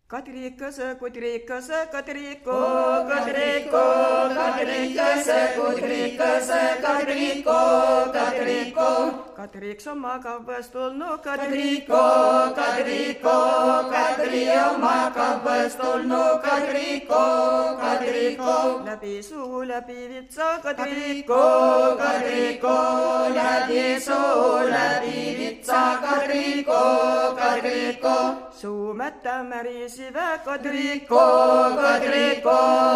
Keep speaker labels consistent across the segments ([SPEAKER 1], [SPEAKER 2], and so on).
[SPEAKER 1] Kadrikase, kudrikase, kadriko,
[SPEAKER 2] kadriko, kadrikase, kudrikase, kadriko, kadriko.
[SPEAKER 1] Kadriks on magavas tulnud,
[SPEAKER 2] kadriko, kadriko, kadri on magavas tulnud, kadriko, kadriko.
[SPEAKER 1] Läbi suu, läbi vitsa,
[SPEAKER 2] kadriko, kadriko, läbi suu, läbi vitsa, kadriko, kadriko.
[SPEAKER 1] Suu mätta märisivä,
[SPEAKER 2] kadriko, kadriko,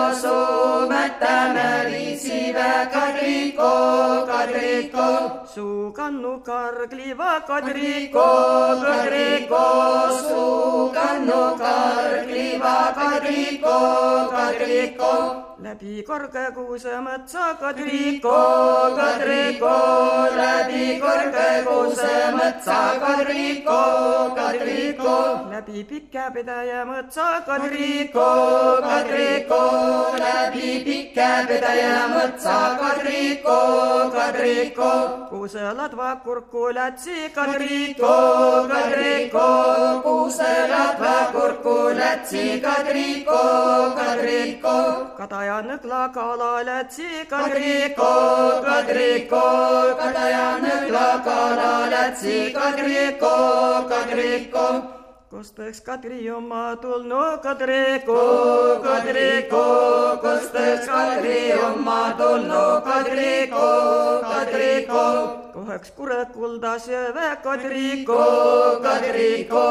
[SPEAKER 2] suu mätta märisivä, kadriko, kadriko.
[SPEAKER 1] Suu kannu kargliva,
[SPEAKER 2] kadriko, kadriko, suu kannu kargliva, kadriko, kadriko.
[SPEAKER 1] Läbi korge kuuse mõtsa,
[SPEAKER 2] kadriko, kadriko, läbi korge kuuse mõtsa, kadriko, kadriko.
[SPEAKER 1] Läbi pika pedaja mõtsa,
[SPEAKER 2] kadriko, kadriko, läbi pika pedaja mõtsa, kadriko, kadriko.
[SPEAKER 1] Kuuse ladva kurku lätsi,
[SPEAKER 2] kadriko, kadriko, kuuse ladva kurku lätsi, kadriko, kadriko.
[SPEAKER 1] Kadaja nõgla kala lätsi,
[SPEAKER 2] kadriko, kadriko, kadaja nõgla kala lätsi, kadriko, kadriko.
[SPEAKER 1] Kosteks Kadri oma tulnud, kadriko,
[SPEAKER 2] kadriko, kosteks Kadri oma tulnud, kadriko, kadriko.
[SPEAKER 1] Koheks kure kuldas jõve,
[SPEAKER 2] kadriko, kadriko,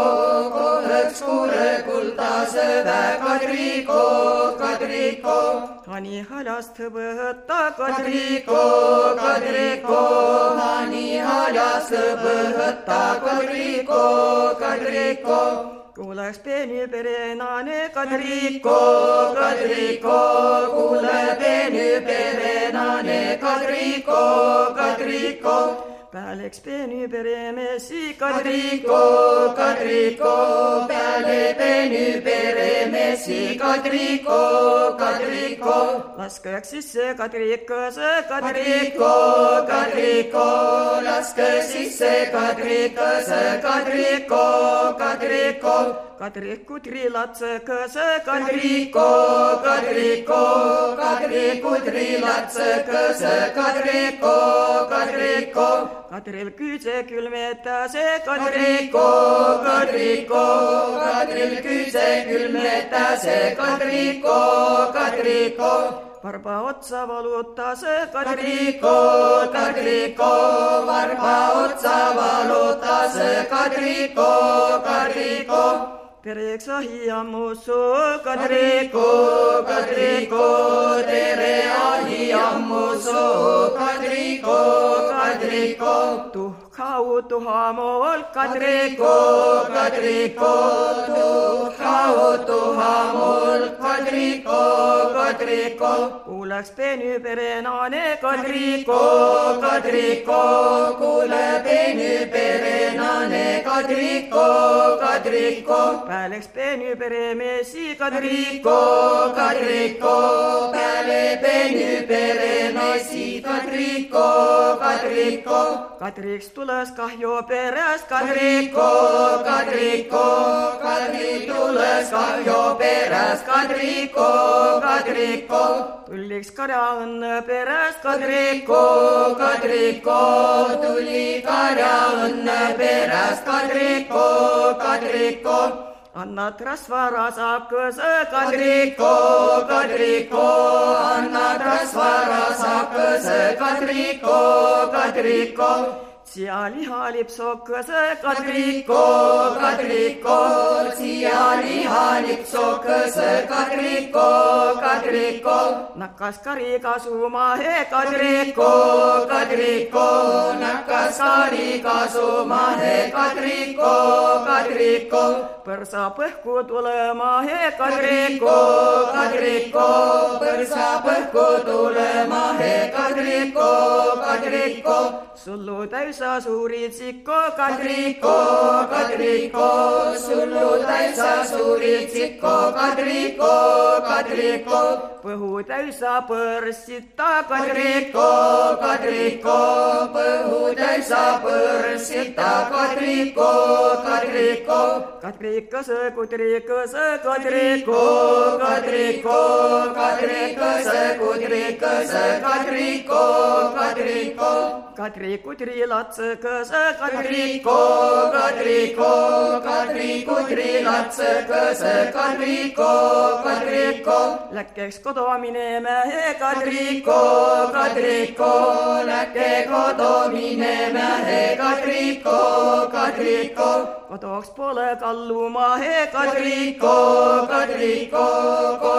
[SPEAKER 2] koheks kure kuldas jõve, kadriko, kadriko.
[SPEAKER 1] Hani haljast võtta,
[SPEAKER 2] kadriko, kadriko, hani haljast võtta, kadriko, kadriko.
[SPEAKER 1] Kuuleks peeni perenane,
[SPEAKER 2] kadriko, kadriko, kuule peeni perenane, kadriko, kadriko.
[SPEAKER 1] Pääleks peeni peremesi,
[SPEAKER 2] kadriko, kadriko, peale peeni peremesi, kadriko, kadriko.
[SPEAKER 1] Laskeks sisse kadrikase,
[SPEAKER 2] kadriko, kadriko, laske sisse kadrikase, kadriko, kadriko.
[SPEAKER 1] Kadriku trilatsekase,
[SPEAKER 2] kadriko, kadriko, kadriku trilatsekase, kadriko, kadriko.
[SPEAKER 1] Kadril küüse külmetase,
[SPEAKER 2] kadriko, kadriko, kadril küüse külmetase, kadriko, kadriko.
[SPEAKER 1] Varba otsa valutase,
[SPEAKER 2] kadriko, kadriko, varba otsa valutase, kadriko, kadriko.
[SPEAKER 1] Tereks ahi ammusu,
[SPEAKER 2] kadriko, kadriko, tere ahi ammusu, kadriko, kadriko.
[SPEAKER 1] Tuhkau tuhamol,
[SPEAKER 2] kadriko, kadriko, tuhkau tuhamol, kadriko, kadriko.
[SPEAKER 1] Kuuleks peeni perenane,
[SPEAKER 2] kadriko, kadriko, kuule peeni perenane, kadriko, kadriko.
[SPEAKER 1] Pääleks peeni peremesi,
[SPEAKER 2] kadriko, kadriko, peale peeni peremesi, kadriko, kadriko.
[SPEAKER 1] Kadriks tules kahju peres,
[SPEAKER 2] kadriko, kadriko, kadri tules kahju peres, kadriko, kadriko.
[SPEAKER 1] Tulliks karja õnne peres,
[SPEAKER 2] kadriko, kadriko, tuli karja õnne peres, kadriko, kadriko.
[SPEAKER 1] Annad rasvarasakese,
[SPEAKER 2] kadriko, kadriko, annad rasvarasakese, kadriko, kadriko.
[SPEAKER 1] Siia lihalipsokese,
[SPEAKER 2] kadriko, kadriko, siia lihalipsokese, kadriko, kadriko.
[SPEAKER 1] Nakkas kari kasumahe,
[SPEAKER 2] kadriko, kadriko, nakkas kari kasumahe, kadriko, kadriko.
[SPEAKER 1] Põrsa põhku tulemahe,
[SPEAKER 2] kadriko, kadriko, põrsa põhku tulemahe, kadriko, kadriko.
[SPEAKER 1] Sullu täisa suuritsikko,
[SPEAKER 2] kadriko, kadriko, sullu täisa suuritsikko. Kadritsikko, Kadrikko, Kadrikko.
[SPEAKER 1] Põhu täysa põrsita
[SPEAKER 2] Kadrikko, Kadrikko, põhu täisa põrsita, Kadrikko, Kadrikko.
[SPEAKER 1] Kadrikkõsõ, kudrikkõsõ,
[SPEAKER 2] Kadrikko, Kadrikko, Kadrikkõsõ, kudrikkõsõ, Kadrikko, Kadrikko.
[SPEAKER 1] Kadrikudri latsõkõsõ,
[SPEAKER 2] Kadrikko, Kadrikko, Kadrikudri latsõkõsõ, Kadrikko, Kadrikko.
[SPEAKER 1] Läkkeks kodomine mähe,
[SPEAKER 2] Kadrikko, Kadrikko, läkke kodomine mähe, Kadrikko, Kadrikko.
[SPEAKER 1] kodoks pole kallumahe,
[SPEAKER 2] Kadrikko, Kadrikko,